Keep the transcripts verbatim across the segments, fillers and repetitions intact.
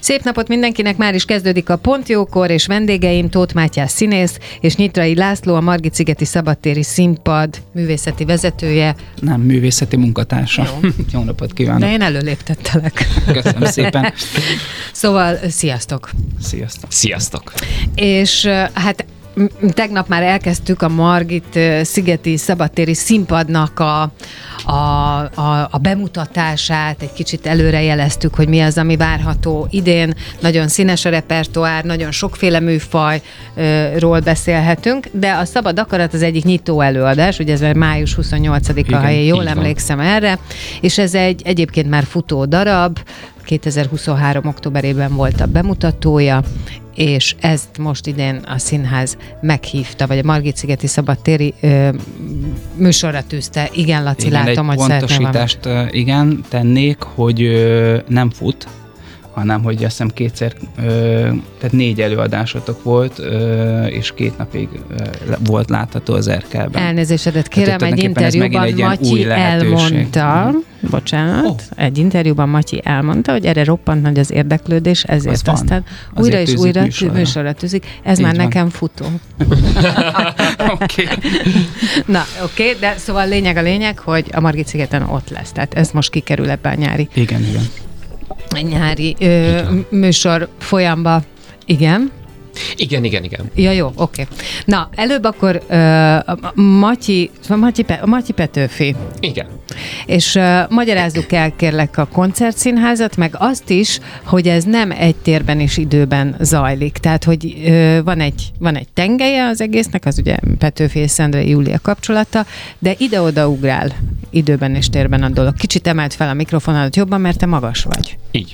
Szép napot mindenkinek, már is kezdődik a Pontjókor, és vendégeim Tóth Mátyás színész, és Nyitrai László, a Margit-szigeti Szabadtéri Színpad művészeti vezetője. Nem, művészeti munkatársa. Jó, Jó napot kívánok. De én előléptettelek. Köszönöm szépen. Szóval, sziasztok. Sziasztok. Sziasztok. És hát tegnap már elkezdtük a Margit-szigeti Szabadtéri Színpadnak a, a, a, a bemutatását, egy kicsit előrejeleztük, hogy mi az, ami várható idén. Nagyon színes a repertoár, nagyon sokféle műfajról beszélhetünk, de a Szabad Akarat az egyik nyitó előadás, ugye ez május huszonnyolcadika, ha én jól emlékszem erre, és ez egy egyébként már futó darab, kétezer-huszonhárom októberében volt a bemutatója, és ezt most idén a színház meghívta, vagy a Margit-szigeti Szabadtéri ö, műsorra tűzte. Igen, Laci, igen, látom, hogy szeretném. Egy pontosítást igen, tennék, hogy ö, nem fut, hanem hogy azt hiszem kétszer, ö, tehát négy előadásotok volt, ö, és két napig ö, volt látható az Erkelben. Elnézésedet kérem, egy interjúban egy Matyi elmondta, bocsánat, oh. egy interjúban Matyi elmondta, hogy erre roppant nagy az érdeklődés, ezért az aztán van. Újra és újra műsorra, műsorra tűzik. Ez így már van. Nekem futó. Oké. Na, oké, okay, de szóval lényeg a lényeg, hogy a Margit-szigeten ott lesz. Tehát ez most kikerül ebbe a nyári. Igen, igen. nyári ö, műsor folyamba. Igen? Igen, igen, igen. Ja, jó, oké. Okay. Na, előbb akkor ö, Matyi, Matyi, Matyi Petőfi. Igen. És uh, magyarázzuk el, kérlek, a koncertszínházat, meg azt is, hogy ez nem egy térben és időben zajlik. Tehát, hogy uh, van, egy, van egy tengelye az egésznek, az ugye Petőfi és Szendrei Júlia kapcsolata, de ide-oda ugrál időben és térben a dolog. Kicsit emelt fel a mikrofonodat jobban, mert te magas vagy. Így.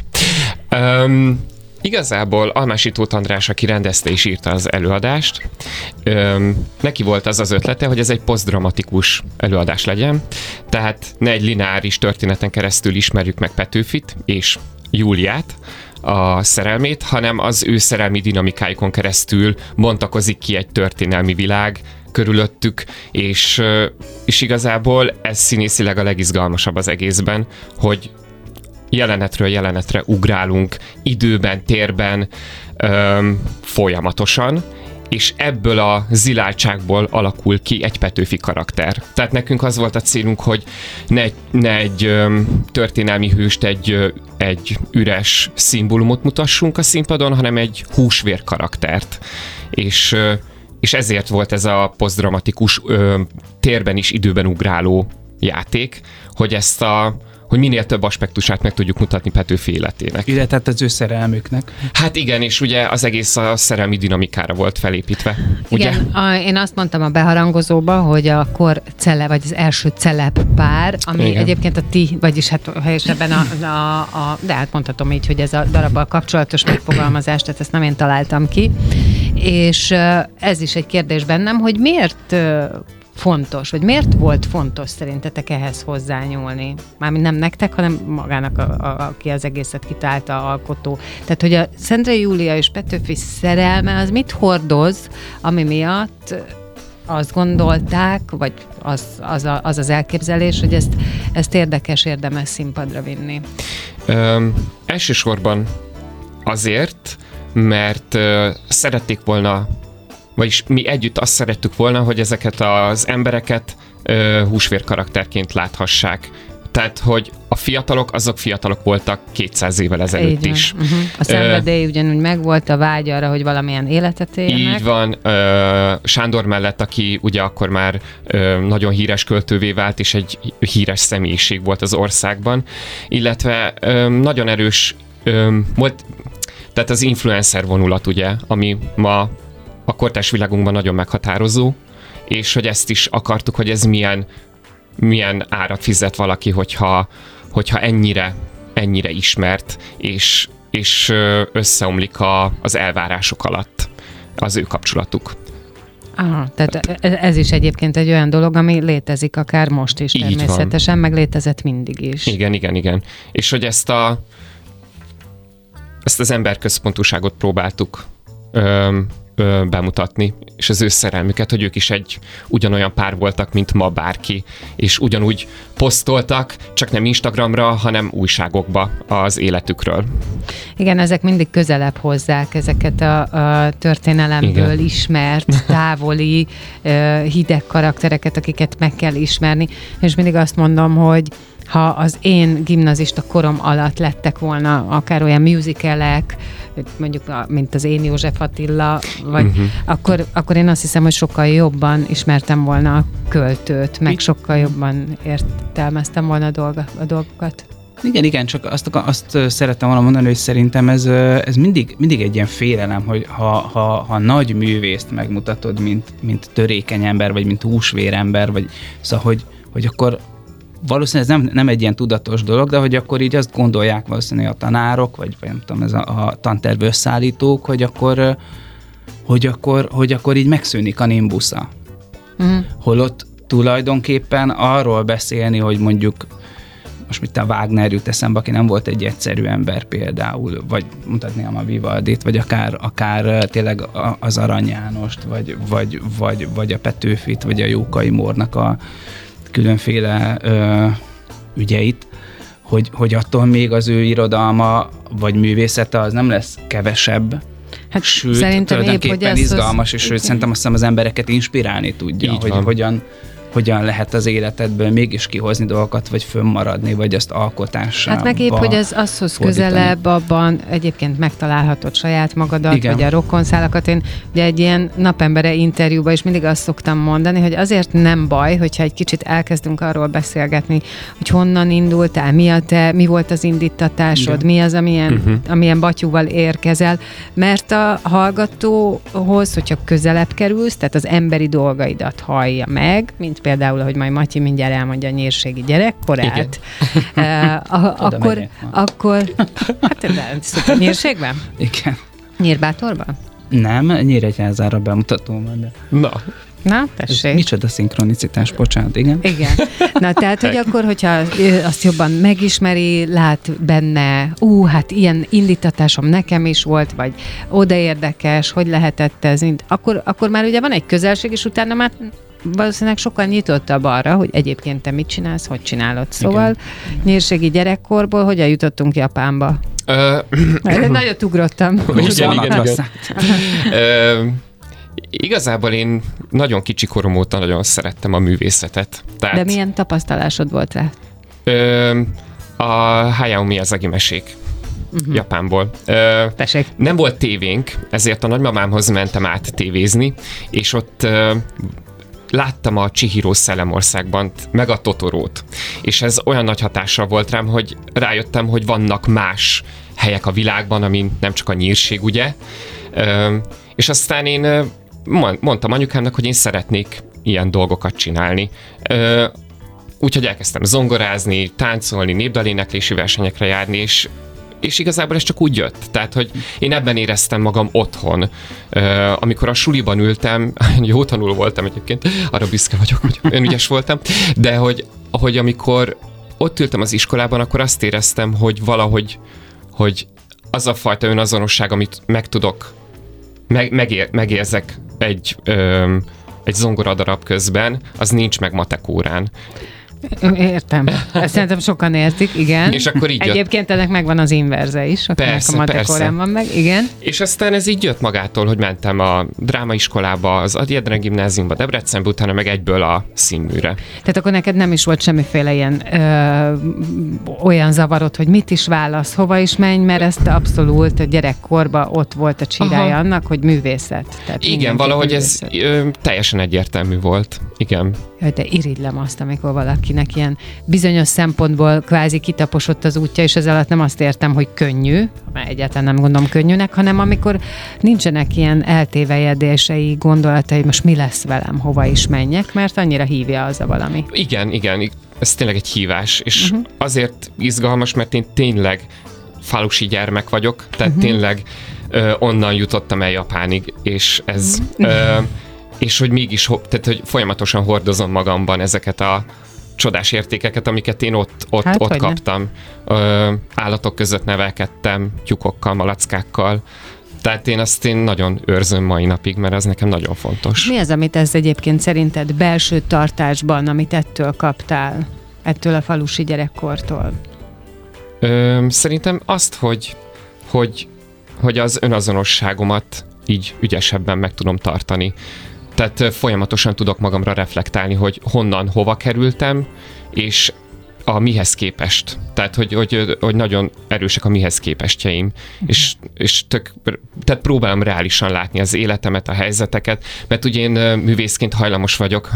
Um... Igazából Almási Tóth András, aki rendezte és írta az előadást, öm, neki volt az az ötlete, hogy ez egy posztdramatikus előadás legyen, tehát ne egy lineáris történeten keresztül ismerjük meg Petőfit és Júliát, a szerelmét, hanem az ő szerelmi dinamikáikon keresztül bontakozik ki egy történelmi világ körülöttük, és, és igazából ez színészileg a legizgalmasabb az egészben, hogy jelenetről jelenetre ugrálunk időben, térben öm, folyamatosan, és ebből a ziláltságból alakul ki egy Petőfi karakter. Tehát nekünk az volt a célunk, hogy ne, ne egy öm, történelmi hőst, egy, egy üres szimbólumot mutassunk a színpadon, hanem egy húsvér karaktert. És, és ezért volt ez a posztdramatikus öm, térben is időben ugráló játék, hogy ezt a hogy minél több aspektusát meg tudjuk mutatni Petőfi életének. Illetve az ő szerelmüknek. Hát igen, és ugye az egész a szerelmi dinamikára volt felépítve. Ugye? Igen, a, én azt mondtam a beharangozóba, hogy a kor cele, vagy az első celeb pár, ami igen. Egyébként a ti, vagyis hát helyesebben a, a, a, de hát mondhatom így, hogy ez a darabbal kapcsolatos megfogalmazás, tehát ezt nem én találtam ki. És ez is egy kérdés bennem, hogy miért fontos, vagy miért volt fontos szerintetek ehhez hozzányúlni? Mármint nem nektek, hanem magának, a, a, aki az egészet kitálta, alkotó. Tehát, hogy a Szendrei Júlia és Petőfi szerelme az mit hordoz, ami miatt azt gondolták, vagy az az, a, az, az elképzelés, hogy ezt, ezt érdekes, érdemes színpadra vinni? Ö, elsősorban azért, mert ö, szerették volna, vagyis mi együtt azt szerettük volna, hogy ezeket az embereket ö, húsvér karakterként láthassák. Tehát, hogy a fiatalok, azok fiatalok voltak kétszáz évvel ezelőtt is. Uh-huh. A szenvedély uh, ugyanúgy megvolt, a vágy arra, hogy valamilyen életet éljenek. Így van. Ö, Sándor mellett, aki ugye akkor már ö, nagyon híres költővé vált, és egy híres személyiség volt az országban. Illetve ö, nagyon erős ö, volt, tehát az influencer vonulat, ugye, ami ma a kortárs világunkban nagyon meghatározó, és hogy ezt is akartuk, hogy ez milyen, milyen árat fizet valaki, hogyha, hogyha ennyire, ennyire ismert, és, és összeomlik a, az elvárások alatt az ő kapcsolatuk. Aha, tehát ez is egyébként egy olyan dolog, ami létezik akár most is természetesen, meg létezett mindig is. Igen, igen, igen. És hogy ezt a ezt az emberközpontúságot próbáltuk öm, ö, bemutatni, és az ő szerelmüket, hogy ők is egy ugyanolyan pár voltak, mint ma bárki, és ugyanúgy posztoltak, csak nem Instagramra, hanem újságokba az életükről. Igen, ezek mindig közelebb hozzák ezeket a, a történelemből Igen. ismert, távoli, hideg karaktereket, akiket meg kell ismerni, és mindig azt mondom, hogy ha az én gimnazista korom alatt lettek volna akár olyan musicalek, mondjuk a, mint az Én József Attila, vagy uh-huh. akkor, akkor én azt hiszem, hogy sokkal jobban ismertem volna a költőt, meg sokkal jobban értelmeztem volna a, dolga, a dolgokat. Igen, igen, csak azt, azt szerettem volna mondani, hogy szerintem ez, ez mindig, mindig egy ilyen félelem, hogy ha, ha, ha nagy művészt megmutatod, mint, mint törékeny ember, vagy mint húsvérember, vagy szóval, hogy, hogy akkor valószínűleg ez nem, nem egy ilyen tudatos dolog, de hogy akkor így azt gondolják valószínűleg a tanárok, vagy, vagy nem tudom, ez a, a tanterv összeállítók, hogy akkor, hogy akkor, hogy akkor így megszűnik a nimbusza. Uh-huh. Holott tulajdonképpen arról beszélni, hogy mondjuk most mit a Wagner jut eszembe, aki nem volt egy egyszerű ember például, vagy mutatnám a Vivaldit, vagy akár, akár tényleg az Arany Jánost, vagy, vagy, vagy, vagy a Petőfit, vagy a Jókai Mórnak a különféle ö, ügyeit, hogy, hogy attól még az ő irodalma vagy művészete az nem lesz kevesebb, hát sőt, tulajdonképpen izgalmas, és sőt, szerintem azt hiszem az embereket inspirálni tudja, Így hogy van. hogyan hogyan lehet az életedből mégis kihozni dolgokat, vagy fönnmaradni, vagy azt alkotással. Hát meg épp, hogy ez azhoz fordítani. Közelebb abban egyébként megtalálhatod saját magadat, Igen. vagy a rokonszálakat. Én ugye egy ilyen napembere interjúban is mindig azt szoktam mondani, hogy azért nem baj, hogyha egy kicsit elkezdünk arról beszélgetni, hogy honnan indultál, mi a te, mi volt az indítatásod, Igen. mi az, amilyen, uh-huh. amilyen batyúval érkezel, mert a hallgatóhoz, hogyha közelebb kerülsz, tehát az emberi dolgaidat hallja meg, mint például, ahogy majd Matyi mindjárt elmondja a nyírségi gyerekkorát, uh, a, akkor, akkor, hát de, szuper, nyírségben? Igen. Nyírbátorban? Nem, Nyíregyházára bemutató van, de... Na. Na, tessék. Micsoda szinkronicitás, bocsánat, igen. Igen. Na, tehát, hogy akkor, hogyha azt jobban megismeri, lát benne, ú, hát ilyen indítatásom nekem is volt, vagy oda érdekes, hogy lehetett ez, akkor, akkor már ugye van egy közelség, és utána már valószínűleg sokkal nyitottabb arra, hogy egyébként te mit csinálsz, hogy csinálod. Szóval Igen. nyírségi gyerekkorból hogyan jutottunk Japánba? Ö... Nagyot ugrottam. Igen, igen, igen. Igazából én nagyon kicsi korom óta nagyon szerettem a művészetet. Tehát, De milyen tapasztalásod volt rá? Ö, a Hayao Miyazaki mesék. Uh-huh. Japánból. Ö, nem volt tévénk, ezért a nagymamámhoz mentem át tévézni, és ott ö, láttam a Chihiro Szellemországban, meg a Totorót. És ez olyan nagy hatással volt rám, hogy rájöttem, hogy vannak más helyek a világban, ami nem csak a nyírség, ugye? Ö, és aztán én mondtam anyukámnak, hogy én szeretnék ilyen dolgokat csinálni. Ö, úgyhogy elkezdtem zongorázni, táncolni, népdaléneklési versenyekre járni, és és igazából ez csak úgy jött. Tehát, hogy én ebben éreztem magam otthon. Uh, amikor a suliban ültem, jó tanuló voltam egyébként, arra büszke vagyok, hogy olyan ügyes voltam, de hogy, hogy amikor ott ültem az iskolában, akkor azt éreztem, hogy valahogy hogy az a fajta önazonosság, amit meg tudok, meg, megér, megérzek egy, ö, egy zongoradarab közben, az nincs meg matek órán. Értem. Ezt szerintem sokan értik, igen. És akkor így Egyébként ennek megvan az inverze is, akinek persze, a matek órán van meg, igen. És aztán ez így jött magától, hogy mentem a drámaiskolába, az Ady Erdene gimnáziumba, Debrecenbe, utána meg egyből a színműre. Tehát akkor neked nem is volt semmiféle ilyen ö, olyan zavarod, hogy mit is válasz, hova is menj, mert ezt abszolút a gyerekkorban ott volt a csirája Aha. annak, hogy művészet. Tehát igen, valahogy művészet. Ez ö, teljesen egyértelmű volt. Igen. Jaj, de irigylem azt, amikor valakinek ilyen bizonyos szempontból kvázi kitaposott az útja, és ez alatt nem azt értem, hogy könnyű, mert egyáltalán nem gondolom könnyűnek, hanem amikor nincsenek ilyen eltévejedései, gondolatai, most mi lesz velem, hova is menjek, mert annyira hívja az a valami. Igen, igen, ez tényleg egy hívás, és uh-huh. azért izgalmas, mert én tényleg falusi gyermek vagyok, tehát uh-huh. tényleg ö, onnan jutottam el Japánig, és ez... Uh-huh. Ö, és hogy mégis, tehát hogy folyamatosan hordozom magamban ezeket a csodás értékeket, amiket én ott, ott, hát, ott kaptam. Ö, állatok között nevelkedtem, tyúkokkal, malackákkal. Tehát én azt én nagyon őrzöm mai napig, mert az nekem nagyon fontos. Mi az, amit ez egyébként szerinted belső tartásban, amit ettől kaptál, ettől a falusi gyerekkortól? Ö, szerintem azt, hogy, hogy, hogy az önazonosságomat így ügyesebben meg tudom tartani. Tehát folyamatosan tudok magamra reflektálni, hogy honnan, hova kerültem, és a mihez képest. Tehát, hogy, hogy, hogy nagyon erősek a mihez képestjeim. Uh-huh. És, és tök, tehát próbálom reálisan látni az életemet, a helyzeteket, mert ugye én művészként hajlamos vagyok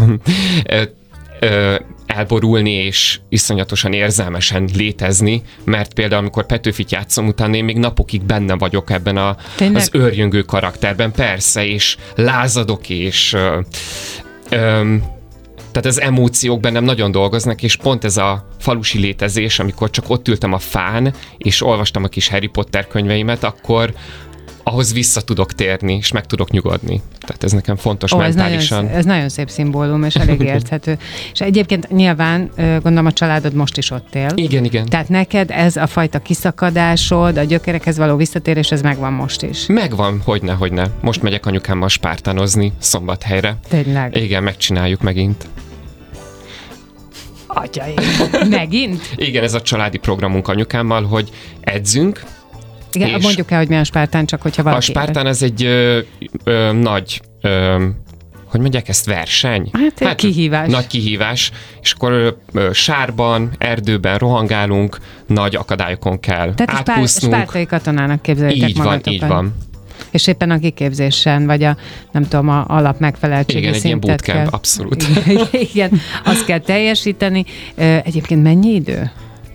elborulni és iszonyatosan érzelmesen létezni, mert például amikor Petőfit játszom, utána én még napokig benne vagyok ebben a, az őrjöngő karakterben, persze, és lázadok, és ö, ö, tehát az emóciók bennem nagyon dolgoznak, és pont ez a falusi létezés, amikor csak ott ültem a fán, és olvastam a kis Harry Potter könyveimet, akkor ahhoz vissza tudok térni, és meg tudok nyugodni. Tehát ez nekem fontos Ó, mentálisan. Ez nagyon, ez nagyon szép szimbólum, és elég érthető. És egyébként nyilván, gondolom a családod most is ott él. Igen, igen. Tehát neked ez a fajta kiszakadásod, a gyökerekhez való visszatérés, ez megvan most is. Megvan, hogyne, hogyne. Most megyek anyukámmal spártánozni Szombathelyre. Tényleg? Igen, megcsináljuk megint. Atyaim, megint? Igen, ez a családi programunk anyukámmal, hogy edzünk. Igen, mondjuk el, hogy mi a spártán, csak hogyha valaki... A spártán ez egy ö, ö, nagy, ö, hogy mondják ezt, verseny? Hát, hát kihívás. Nagy kihívás, és akkor ö, ö, sárban, erdőben rohangálunk, nagy akadályokon kell Tehát átkúsznunk. Tehát spártai katonának képzeljétek így magatokat. Így van, így van. És éppen a kiképzésen, vagy a, nem tudom, a alap megfeleltségi igen, szintet egy ilyen bootcamp, kell, abszolút. Igen, igen, azt kell teljesíteni. Egyébként mennyi idő?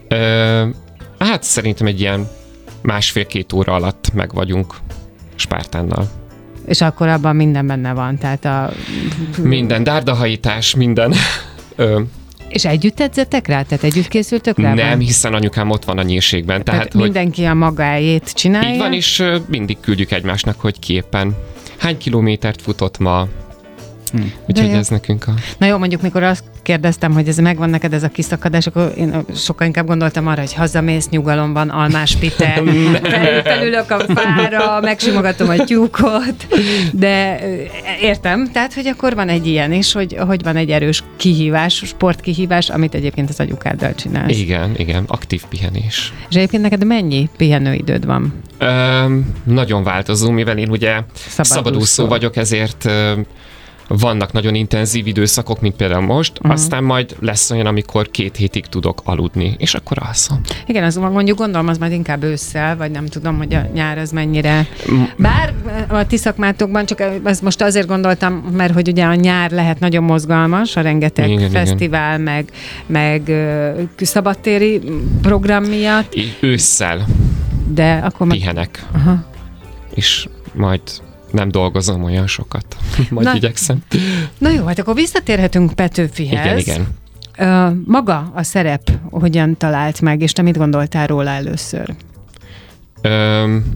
Ö, hát szerintem egy ilyen másfél-két óra alatt meg vagyunk spártánnal. És akkor abban minden benne van, tehát a... Minden, dárdahajítás, minden. Ö, És együtt edzetek rá? Tehát együtt készültök rá? Nem, hiszen anyukám ott van a nyírségben. Tehát, tehát mindenki hogy... a magáét csinálja? Így van, és mindig küldjük egymásnak, hogy ki éppen hány kilométert futott ma. Hm. Úgyhogy ez nekünk a... Na jó, mondjuk mikor azt kérdeztem, hogy ez megvan neked ez a kiszakadás, akkor én sokkal inkább gondoltam arra, hogy hazamész nyugalomban, almás pite, felülök a fára, megsimogatom a tyúkot, de értem, tehát, hogy akkor van egy ilyen is, hogy, hogy van egy erős kihívás, sportkihívás, amit egyébként az anyukáddal csinálsz. Igen, igen, aktív pihenés. És egyébként neked mennyi pihenőidőd van? Ö, nagyon változó, mivel én ugye szabadúszó, szabadúszó vagyok, ezért ö, vannak nagyon intenzív időszakok, mint például most, uh-huh. aztán majd lesz olyan, amikor két hétig tudok aludni, és akkor alszom. Igen, az mondjuk gondolom, az majd inkább ősszel, vagy nem tudom, hogy a nyár az mennyire... Bár a ti szakmátokban, csak ezt most azért gondoltam, mert hogy ugye a nyár lehet nagyon mozgalmas, a rengeteg igen, fesztivál, igen. meg, meg uh, szabadtéri program miatt. É, ősszel de akkor pihenek, meg... Aha. és majd nem dolgozom olyan sokat. Majd na, igyekszem. Na jó, hát akkor visszatérhetünk Petőfihez. Igen, igen. Uh, maga a szerep hogyan talált meg, és te mit gondoltál róla először? Um,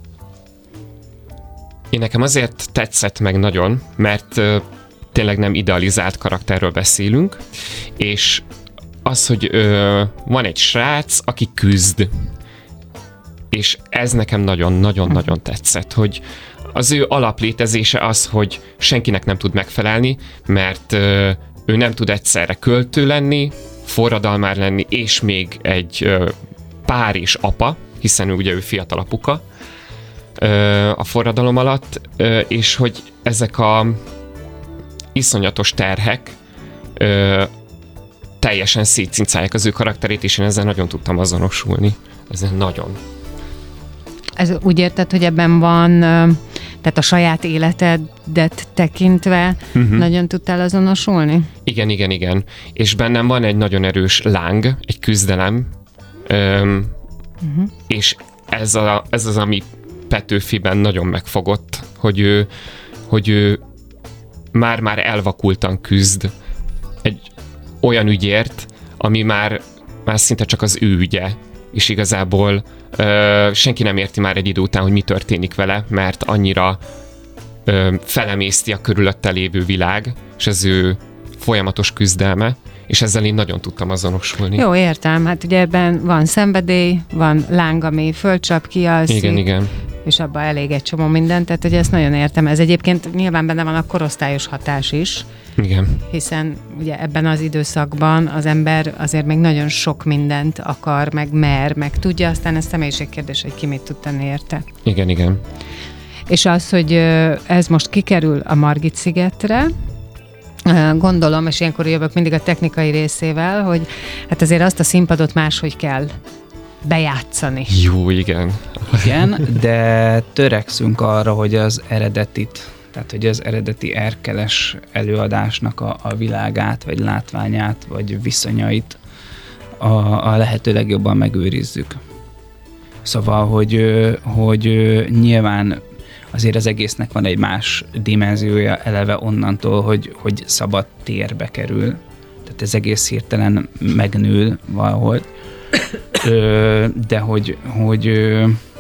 én nekem azért tetszett meg nagyon, mert uh, tényleg nem idealizált karakterről beszélünk, és az, hogy uh, van egy srác, aki küzd, és ez nekem nagyon-nagyon-nagyon tetszett, hogy az ő alaplétezése az, hogy senkinek nem tud megfelelni, mert ö, ő nem tud egyszerre költő lenni, forradalmár lenni, és még egy ö, pár és apa, hiszen ő, ugye ő fiatal apuka ö, a forradalom alatt, ö, és hogy ezek a iszonyatos terhek ö, teljesen szétcincálják az ő karakterét, és én ezzel nagyon tudtam azonosulni. Ezzel nagyon. Ez úgy érted, hogy ebben van, tehát a saját életedet tekintve uh-huh. nagyon tudtál azonosulni? Igen, igen, igen. És bennem van egy nagyon erős láng, egy küzdelem, öm, uh-huh. és ez, a, ez az, ami Petőfiben nagyon megfogott, hogy ő, hogy ő már-már elvakultan küzd egy olyan ügyért, ami már, már szinte csak az ő ügye, és igazából ö, senki nem érti már egy idő után, hogy mi történik vele, mert annyira ö, felemészti a körülötte lévő világ, és az ő folyamatos küzdelme, és ezzel én nagyon tudtam azonosulni. Jó, értem. Hát ugye ebben van szenvedély, van láng, ami fölcsap, kialszik. Igen, igen. és abban elég egy csomó mindent, tehát hogy ezt nagyon értem. Ez egyébként nyilván benne van a korosztályos hatás is. Igen. Hiszen ugye ebben az időszakban az ember azért még nagyon sok mindent akar, meg mer, meg tudja, aztán ez személyiségkérdés, hogy ki mit tud tenni érte. Igen, igen. És az, hogy ez most kikerül a Margit-szigetre, gondolom, és ilyenkor jövök mindig a technikai részével, hogy hát azért azt a színpadot máshogy kell bejátszani. Jó, igen. Igen, de törekszünk arra, hogy az eredetit, tehát hogy az eredeti Erkeles előadásnak a, a világát, vagy látványát, vagy viszonyait a, a lehető legjobban megőrizzük. Szóval, hogy, hogy nyilván azért az egésznek van egy más dimenziója eleve onnantól, hogy, hogy szabad térbe kerül. Tehát ez egész hirtelen megnől valahogy. Ö, de hogy, hogy,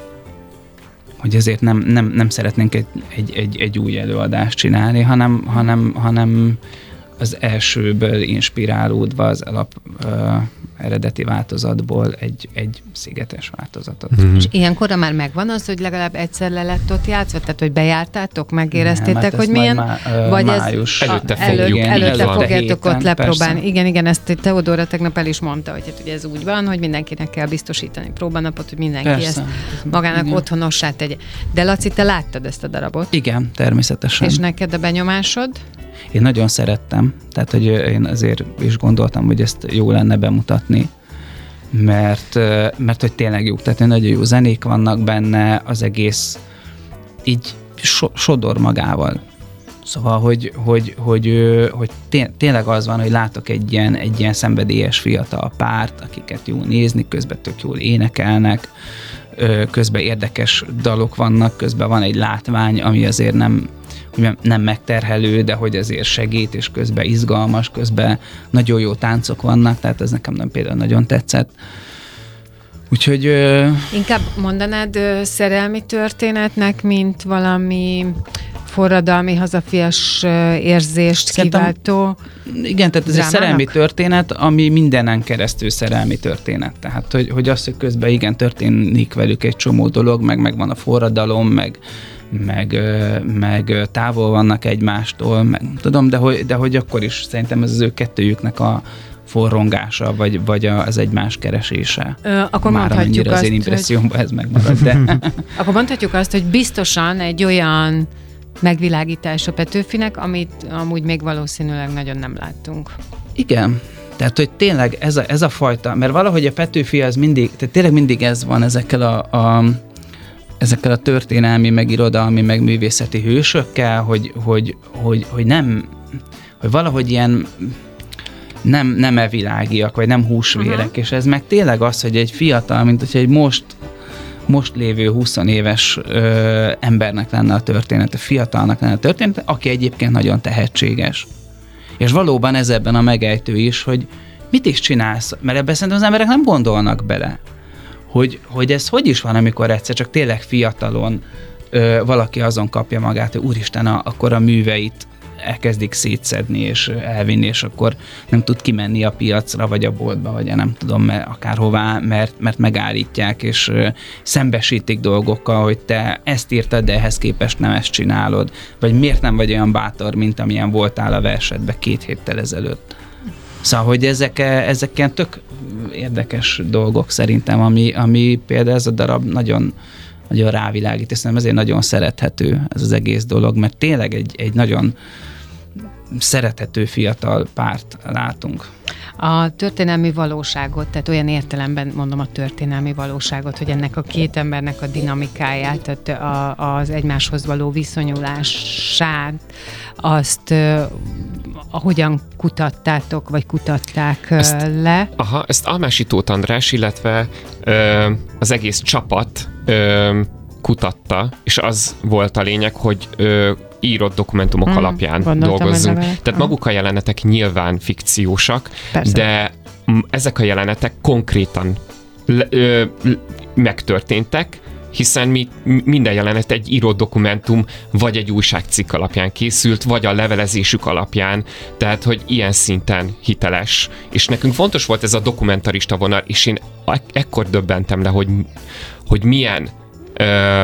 hogy azért nem, nem, nem szeretnénk egy, egy, egy, egy új előadást csinálni, hanem, hanem, hanem az elsőből inspirálódva az alap ö, eredeti változatból egy, egy szigetes változatot. Mm-hmm. És ilyenkorra már megvan az, hogy legalább egyszer le lett ott játszva? Tehát, hogy bejártátok, megéreztétek, nem, hogy milyen? Má, ö, vagy május. ez előtte előtt, fogjuk. előtte fogjátok héten, ott lepróbálni. Persze. Igen, igen, ezt Teodóra tegnap el is mondta, hogy hát ugye ez úgy van, hogy mindenkinek kell biztosítani próbanapot, hogy mindenki persze. ezt magának igen. otthonossá tegye. De Laci, te láttad ezt a darabot? Igen, természetesen. És neked a benyomásod? Én nagyon szerettem, tehát hogy én azért is gondoltam, hogy ezt jó lenne bemutatni, mert, mert hogy tényleg jó, tehát nagyon jó zenék vannak benne, az egész így so, sodor magával. Szóval, hogy, hogy, hogy, hogy tényleg az van, hogy látok egy ilyen, egy ilyen szenvedélyes fiatal párt, akiket jó nézni, közben tök jól énekelnek, közben érdekes dalok vannak, közben van egy látvány, ami azért nem nem megterhelő, de hogy azért segít, és közben izgalmas, közben nagyon jó táncok vannak, tehát ez nekem nem például nagyon tetszett. Úgyhogy... Ö... Inkább mondanád ö, szerelmi történetnek, mint valami forradalmi, hazafias ö, érzést Szerintem, kiváltó igen, tehát ez drámának? Egy szerelmi történet, ami mindenen keresztül szerelmi történet. Tehát, hogy, hogy az, hogy közben igen, történik velük egy csomó dolog, meg megvan a forradalom, meg Meg, meg távol vannak egymástól, meg, tudom, de hogy, de hogy akkor is szerintem ez az ő kettőjüknek a forrongása, vagy, vagy az egymás keresése. Ö, akkor már mondhatjuk azt, az én impressziómban hogy... ez megmarad, de... Akkor mondhatjuk azt, hogy biztosan egy olyan megvilágítás a Petőfinek, amit amúgy még valószínűleg nagyon nem láttunk. Igen. Tehát, hogy tényleg ez a, ez a fajta, mert valahogy a Petőfi az mindig, tehát tényleg mindig ez van ezekkel a, a ezekkel a történelmi, meg irodalmi, meg művészeti hősökkel, hogy, hogy, hogy, hogy nem, hogy valahogy ilyen nem, nem evilágiak, vagy nem húsvérek, uh-huh. és ez meg tényleg az, hogy egy fiatal, mint hogy egy most, most lévő húsz éves ö, embernek lenne a története, fiatalnak lenne a története, aki egyébként nagyon tehetséges. És valóban ez ebben a megejtő is, hogy mit is csinálsz, mert ebben szerintem az emberek nem gondolnak bele. Hogy, hogy ez hogy is van, amikor egyszer csak tényleg fiatalon ö, valaki azon kapja magát, hogy úristen, a, akkor a műveit elkezdik szétszedni és elvinni, és akkor nem tud kimenni a piacra, vagy a boltba, vagy nem tudom, mert akárhová, mert, mert megállítják, és ö, szembesítik dolgokkal, hogy te ezt írtad, de ehhez képest nem ezt csinálod, vagy miért nem vagy olyan bátor, mint amilyen voltál a versedben két héttel ezelőtt. Szóval, hogy ezek, ezek ilyen tök érdekes dolgok szerintem, ami, ami például ez a darab nagyon, nagyon rávilágít, és szerintem ezért nagyon szerethető ez az egész dolog, mert tényleg egy, egy nagyon szerethető fiatal párt látunk. A történelmi valóságot, tehát olyan értelemben mondom a történelmi valóságot, hogy ennek a két embernek a dinamikáját, tehát a, az egymáshoz való viszonyulását, azt uh, hogyan kutattátok, vagy kutatták ezt, le? Aha, ezt Almási Tóth András, illetve ö, az egész csapat ö, kutatta, és az volt a lényeg, hogy ö, írott dokumentumok hmm, alapján dolgozzunk. Tehát ah. maguk a jelenetek nyilván fikciósak, persze. De ezek a jelenetek konkrétan le, ö, megtörténtek, hiszen mi, minden jelenet egy írott dokumentum, vagy egy újságcikk alapján készült, vagy a levelezésük alapján, tehát, hogy ilyen szinten hiteles. És nekünk fontos volt ez a dokumentarista vonal, és én ekkor döbbentem le, hogy, hogy milyen ö,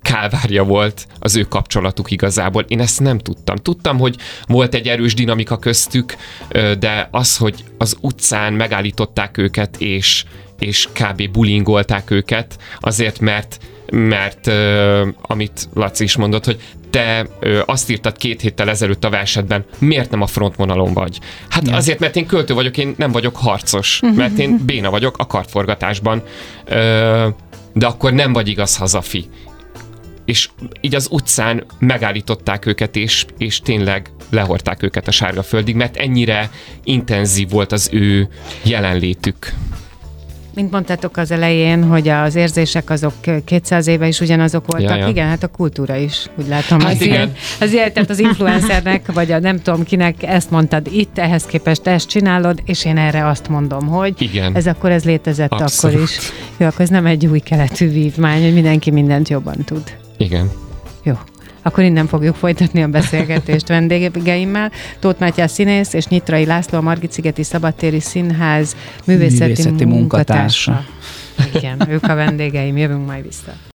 kálvárja volt az ő kapcsolatuk igazából. Én ezt nem tudtam. Tudtam, hogy volt egy erős dinamika köztük, de az, hogy az utcán megállították őket, és, és kb. Bullyingolták őket, azért, mert mert uh, amit Laci is mondott, hogy te uh, azt írtad két héttel ezelőtt a versedben, miért nem a frontvonalon vagy? Hát ja. azért, mert én költő vagyok, én nem vagyok harcos, mert én béna vagyok a kartforgatásban, uh, de akkor nem vagy igaz hazafi. És így az utcán megállították őket, és, és tényleg lehordták őket a sárga földig, mert ennyire intenzív volt az ő jelenlétük. Mint mondtátok az elején, hogy az érzések azok kétszáz éve is ugyanazok voltak. Ja, ja. Igen, hát a kultúra is, úgy látom. Hát az igen. Ilyen, az ilyen, tehát az influencernek, vagy a nem tudom kinek, ezt mondtad itt, ehhez képest ezt csinálod, és én erre azt mondom, hogy igen. ez akkor ez létezett Abszolút. Akkor is. Jó, akkor ez nem egy új keletű vívmány, hogy mindenki mindent jobban tud. Igen. Jó. Akkor innen fogjuk folytatni a beszélgetést vendégeimmel. Tóth Mátyás színész és Nyitrai László, a Margit-szigeti Szabadtéri Színház művészeti, művészeti munkatársa. munkatársa. Igen, ők a vendégeim, jövünk majd vissza.